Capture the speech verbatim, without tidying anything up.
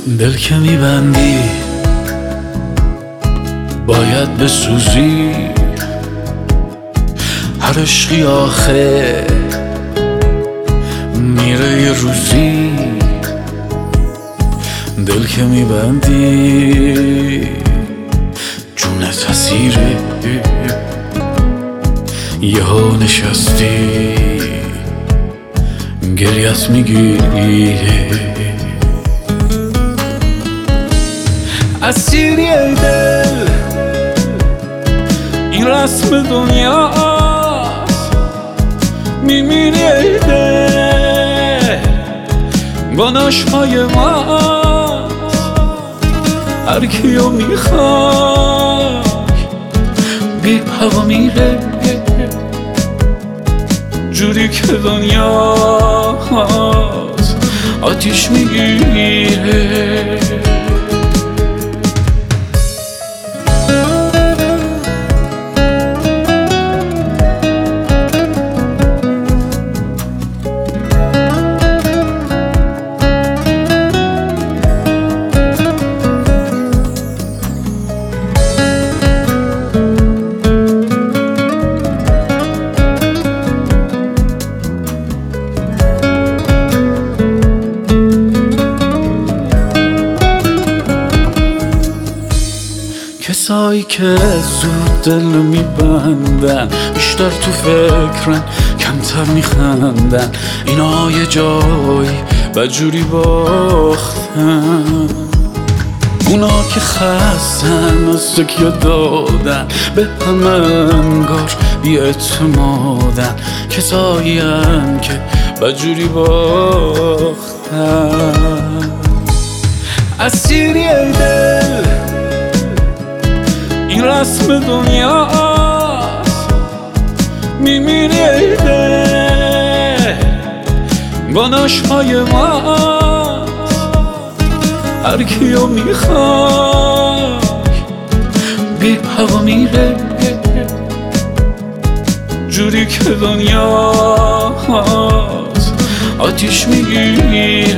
دل که میبندی باید بسوزی، هر عشقی آخه میره یه روزی. دل که میبندی جونت اسیره، یه ها نشستی گریت میگیره. اسیری ای دل این رسم دنیاست، میمیری ای دل با نشمای ماست. هر کیو میخوای بی هوا میره، جوری که دنیاست آتیش میگیره. کسایی که زود دل میبندن بیشتر تو فکرن کمتر میخندن، اینا یه جایی بدجوری باختن. اونا که خستن از تکیه دادن به همه انگار بی اعتمادن، کسایی هن که بدجوری باختن. اسیری ای دل این رسم دنیاست، میمیری ای دل با نشمای ماست. هر کیو میخوای بی هوا میره، جوری که دنیاست آتیش میگیره.